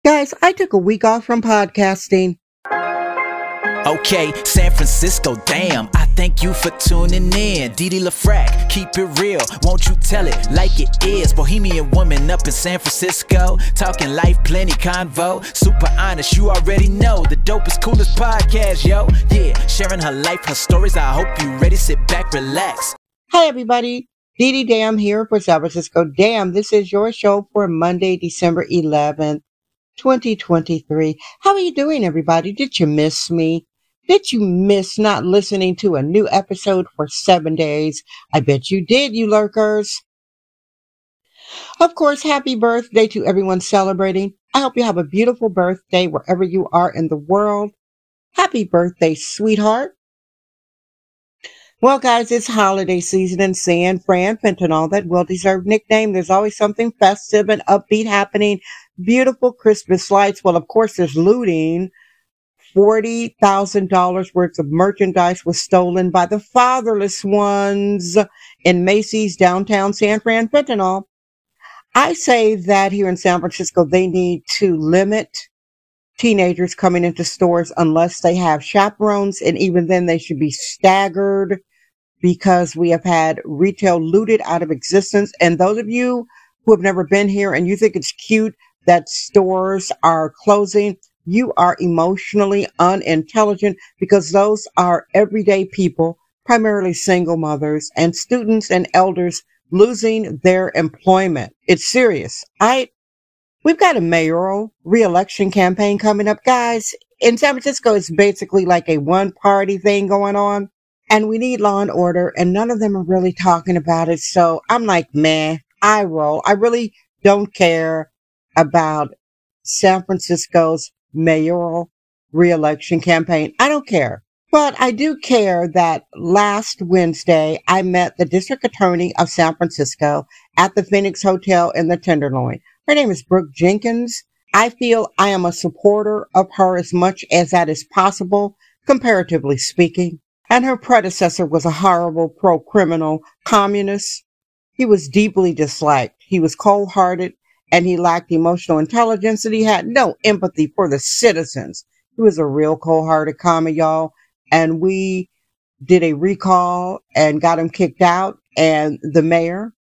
Guys, I took a week off from podcasting. Okay, San Francisco, damn, I thank you for tuning in. Dee Dee LaFrac, keep it real, won't you tell it like it is? Bohemian woman up in San Francisco, talking life, plenty convo. Super honest, you already know, the dopest, coolest podcast, yo. Yeah, sharing her life, her stories, I hope you ready, sit back, relax. Hi everybody, Dee Dee Dam here for San Francisco Dam. This is your show for Monday, December 11th, 2023. How are you doing, everybody? Did you miss me? Did you miss not listening to a new episode for 7 days? I bet you did, you lurkers. Of course, happy birthday to everyone celebrating. I hope you have a beautiful birthday wherever you are in the world. Happy birthday, sweetheart. Well, guys, it's holiday season in San Fran, Fentanyl, that well-deserved nickname. There's always something festive and upbeat happening. Beautiful Christmas lights. Well, of course, there's looting. $40,000 worth of merchandise was stolen by the fatherless ones in Macy's downtown San Fran, Fentanyl. I say that here in San Francisco, they need to limit teenagers coming into stores unless they have chaperones, and even then they should be staggered because we have had retail looted out of existence. And those of you who have never been here and you think it's cute that stores are closing, you are emotionally unintelligent, because those are everyday people, primarily single mothers and students and elders, losing their employment. It's serious. We've got a mayoral re-election campaign coming up, guys. In San Francisco, it's basically like a one-party thing going on, and we need law and order, and none of them are really talking about it. So I'm like, meh, I roll. I really don't care about San Francisco's mayoral re-election campaign. I don't care. But I do care that last Wednesday, I met the district attorney of San Francisco at the Phoenix Hotel in the Tenderloin. Her name is Brooke Jenkins. I feel I am a supporter of her as much as that is possible, comparatively speaking. And her predecessor was a horrible pro-criminal communist. He was deeply disliked. He was cold-hearted, and he lacked emotional intelligence, and he had no empathy for the citizens. He was a real cold-hearted commie, y'all. And we did a recall and got him kicked out. And the mayor,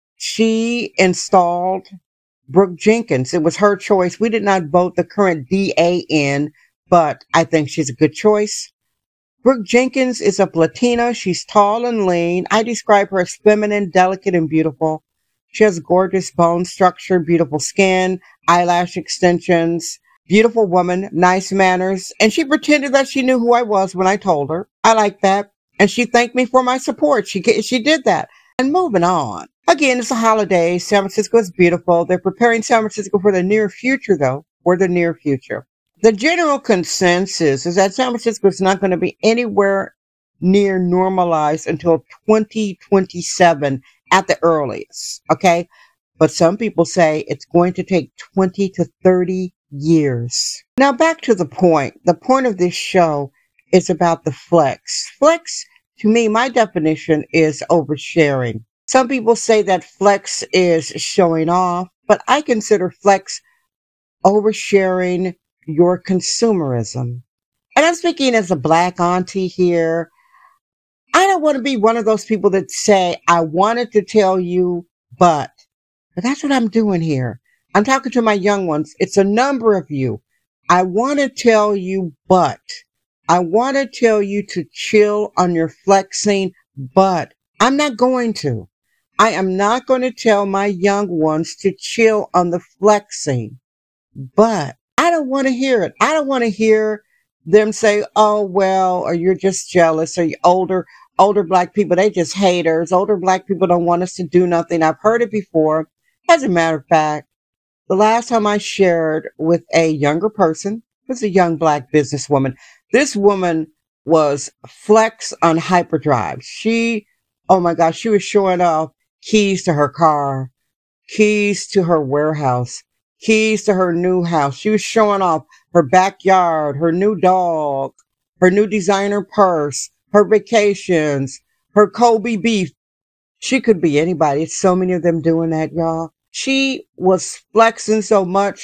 she installed Brooke Jenkins. It was her choice. We did not vote the current DA in, but I think she's a good choice. Brooke Jenkins is a Latina. She's tall and lean. I describe her as feminine, delicate, and beautiful. She has gorgeous bone structure, beautiful skin, eyelash extensions, beautiful woman, nice manners. And she pretended that she knew who I was when I told her. I like that. And she thanked me for my support. She did that. And moving on. Again, it's a holiday. San Francisco is beautiful. They're preparing San Francisco for the near future, though. For the near future. The general consensus is that San Francisco is not going to be anywhere near normalized until 2027 at the earliest. Okay? But some people say it's going to take 20 to 30 years. Now back to the point. The point of this show is about the flex. Flex, to me, my definition is oversharing. Some people say that flex is showing off, but I consider flex oversharing your consumerism. And I'm speaking as a black auntie here. I don't want to be one of those people that say, I wanted to tell you, but that's what I'm doing here. I'm talking to my young ones. It's a number of you. I want to tell you, but I want to tell you to chill on your flexing, but I'm not going to. I am not going to tell my young ones to chill on the flexing, but I don't want to hear it. I don't want to hear them say, oh, well, or you're just jealous, or you older black people, they just haters. Older black people don't want us to do nothing. I've heard it before. As a matter of fact, the last time I shared with a younger person was a young black businesswoman. This woman was flex on hyperdrive. Oh my gosh, she was showing off keys to her car, keys to her warehouse, keys to her new house. She was showing off her backyard, her new dog, her new designer purse, her vacations, her Kobe beef. She could be anybody. It's so many of them doing that, y'all. She was flexing so much,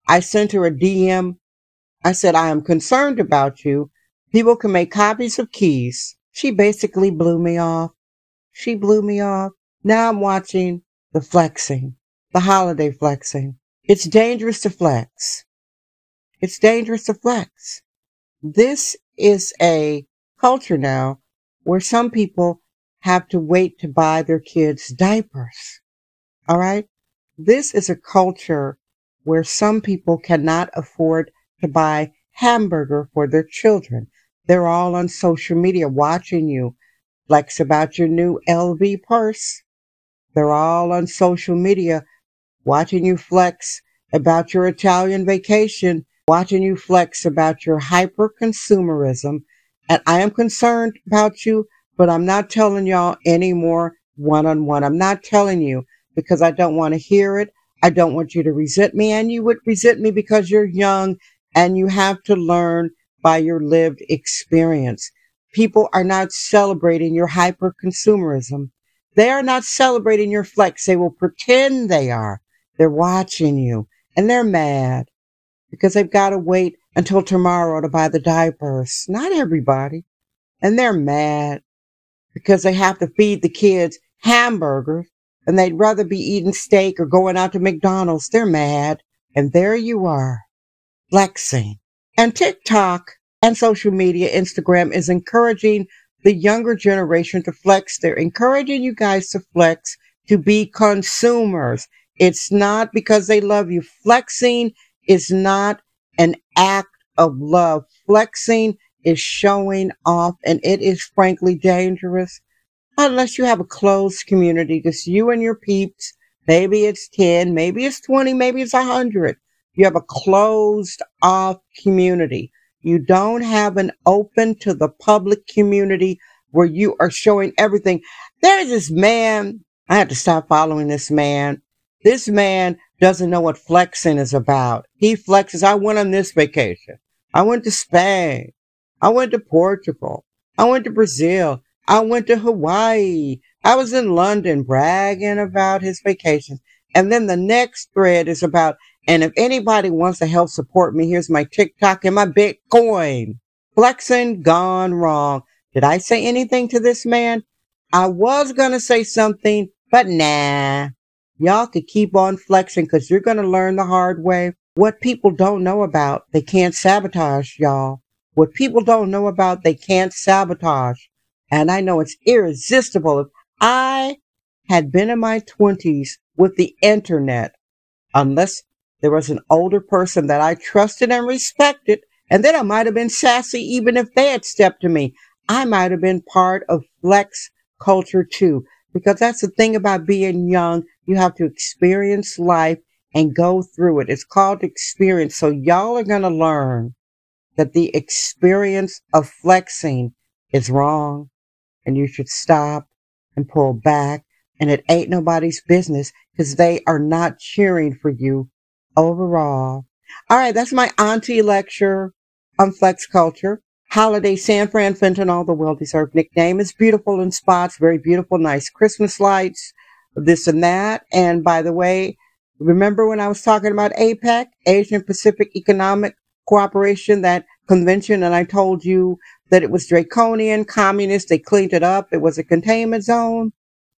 I sent her a DM. I said, I am concerned about you. People can make copies of keys. She basically blew me off. She blew me off. Now I'm watching the flexing, the holiday flexing. It's dangerous to flex. It's dangerous to flex. This is a culture now where some people have to wait to buy their kids diapers. All right? This is a culture where some people cannot afford to buy hamburger for their children. They're all on social media watching you flex about your new LV purse. They're all on social media watching you flex about your Italian vacation, watching you flex about your hyper-consumerism. And I am concerned about you, but I'm not telling y'all anymore one-on-one. I'm not telling you because I don't want to hear it. I don't want you to resent me, and you would resent me because you're young and you have to learn by your lived experience. People are not celebrating your hyper-consumerism. They are not celebrating your flex. They will pretend they are. They're watching you, and they're mad because they've got to wait until tomorrow to buy the diapers. Not everybody. And they're mad because they have to feed the kids hamburgers, and they'd rather be eating steak or going out to McDonald's. They're mad. And there you are, flexing. And TikTok and social media, Instagram, is encouraging the younger generation to flex. They're encouraging you guys to flex, to be consumers. It's not because they love you. Flexing is not an act of love. Flexing is showing off, and it is frankly dangerous. Unless you have a closed community, just you and your peeps. Maybe it's 10, maybe it's 20, maybe it's 100. You have a closed off community. You don't have an open to the public community where you are showing everything. There's this man. I had to stop following this man. This man doesn't know what flexing is about. He flexes. I went on this vacation. I went to Spain. I went to Portugal. I went to Brazil. I went to Hawaii. I was in London bragging about his vacations. And then the next thread is about, and if anybody wants to help support me, here's my TikTok and my Bitcoin. Flexing gone wrong. Did I say anything to this man? I was going to say something, but nah. Y'all could keep on flexing because you're going to learn the hard way. What people don't know about, they can't sabotage, y'all. What people don't know about, they can't sabotage. And I know it's irresistible. If I had been in my 20s with the internet, unless there was an older person that I trusted and respected, and then I might have been sassy even if they had stepped to me. I might have been part of flex culture too, because that's the thing about being young. You have to experience life and go through it. It's called experience. So y'all are going to learn that the experience of flexing is wrong, and you should stop and pull back. And it ain't nobody's business because they are not cheering for you overall. All right, that's my auntie lecture on flex culture. Holiday San Fran Fentanyl, the well-deserved nickname, is beautiful in spots, very beautiful, nice Christmas lights, this and that. And by the way, remember when I was talking about APEC, Asian Pacific Economic Cooperation, that convention, and I told you that it was draconian, communist, they cleaned it up, it was a containment zone?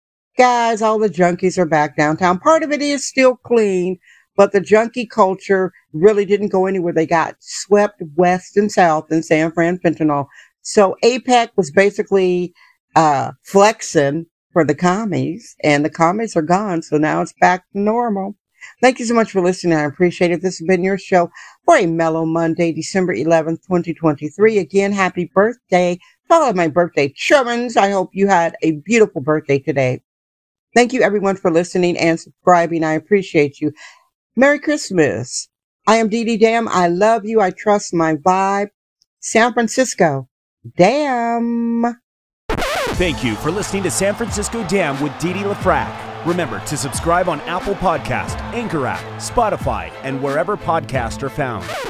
Guys, all the junkies are back downtown. Part of it is still clean, but the junkie culture really didn't go anywhere. They got swept west and south in San Fran Fentanyl. So APEC was basically flexing for the commies, and the commies are gone, so now it's back to normal. Thank you so much for listening. I appreciate it. This has been your show for a mellow Monday, December 11th, 2023. Again, happy birthday to all of my birthday children. I hope you had a beautiful birthday today. Thank you, everyone, for listening and subscribing. I appreciate you. Merry Christmas. I am Dee Dee Dam. I love you. I trust my vibe. San Francisco. Damn. Thank you for listening to San Francisco Damn with Dee Dee LaFrac. Remember to subscribe on Apple Podcast, Anchor app, Spotify, and wherever podcasts are found.